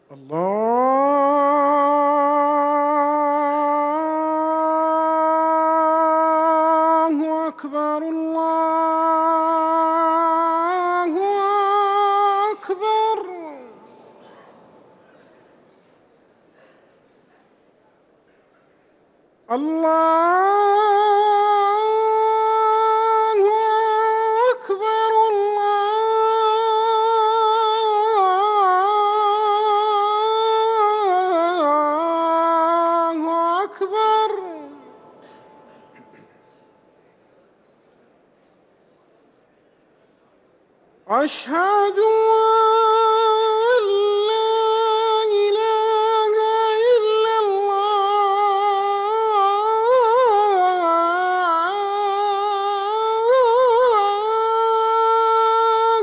الله أكبر الله أكبر. الله أكبر الله أكبر. أشهد أن لا إله إلا الله.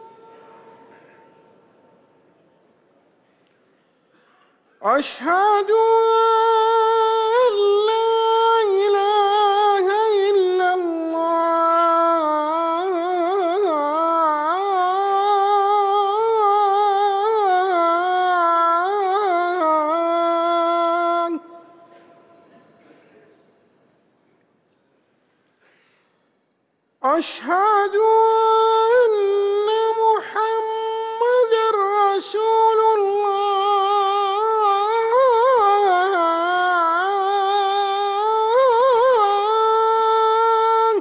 أشهد أن لا إله إلا الله. أشهد أن محمدًا رسول الله.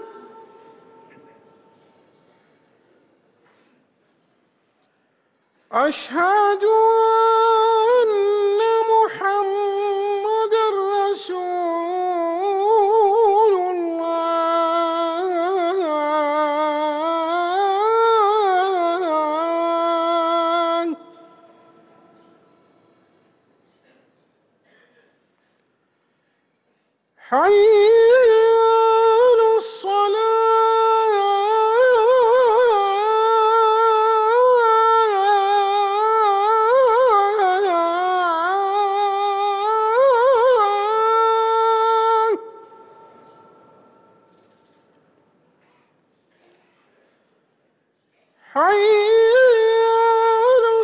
أشهد أن محمدًا رسول الله. حي على الصلاة. حي على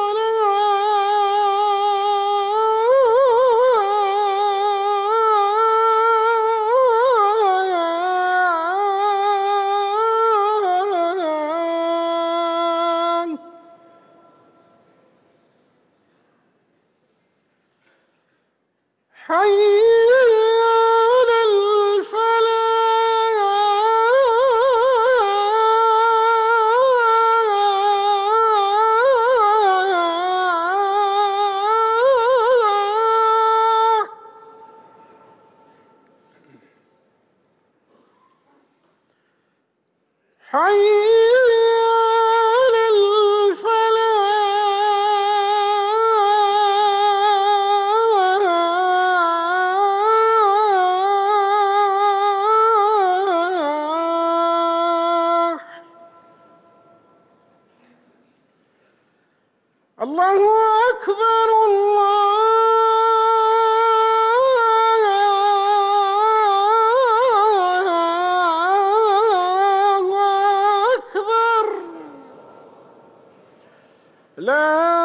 الصلاة. حي على الفلاح. حي على الفلاح. الله أكبر الله أكبر. لا